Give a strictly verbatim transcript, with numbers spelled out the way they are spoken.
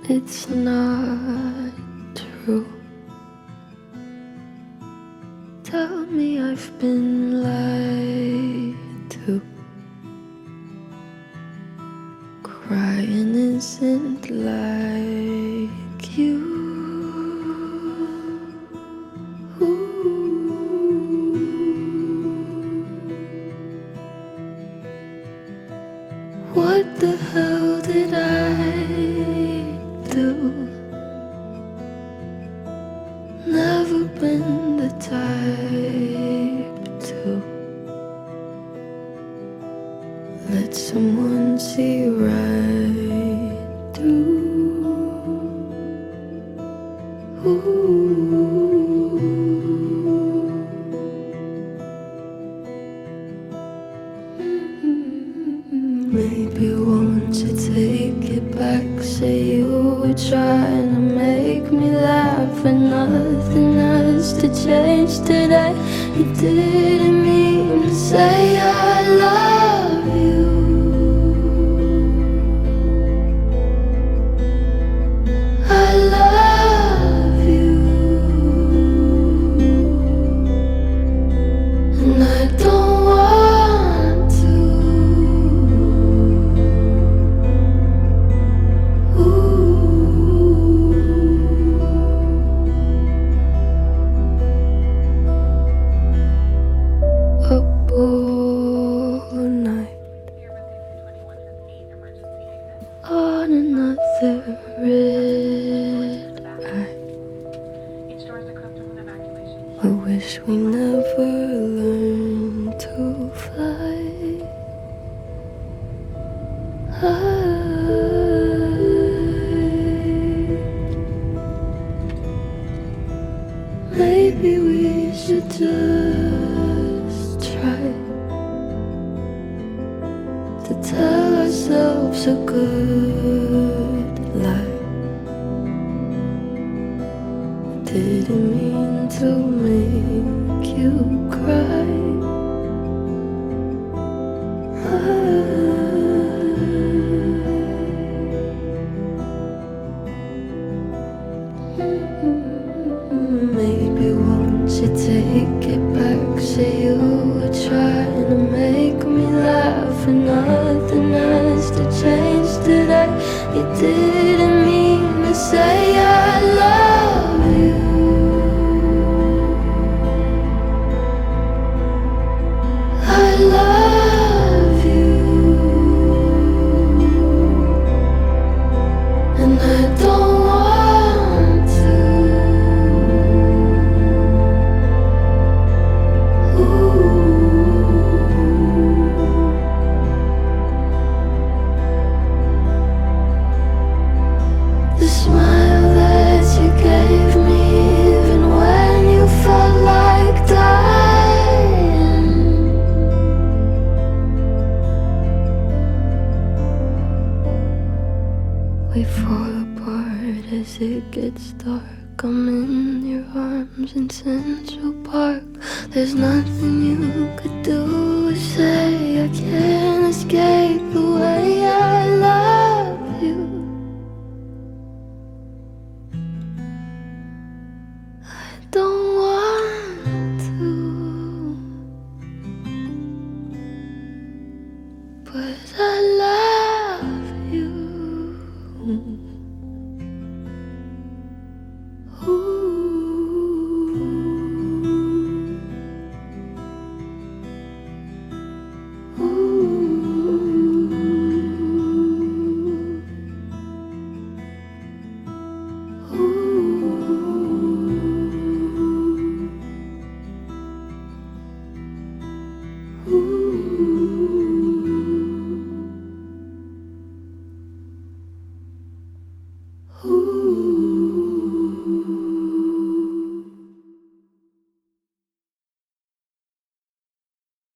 It's not true. Tell me I've been lied to. Crying isn't like you. What the hell did I do? Never been the type to let someone see right through. Maybe won't you take it back? Say you were trying to make me laugh, and nothing has to change today. You didn't mean to say I love you. I love you, and I don't want to. Up all night on another red eye. I wish we never learned to fly. Maybe we should just try to tell ourselves a good lie. Didn't mean to make you cry. Maybe won't you take it back? Say you were trying to make me laugh, and nothing has to change today. You didn't mean to say I love you. I love you, and I don't want to. The smile that you gave me, even when you felt like dying. We fall apart as it gets dark. I'm in your arms in Central Park. There's nothing you could do or say. I can't escape the way I love you. I don't want to, but I love you.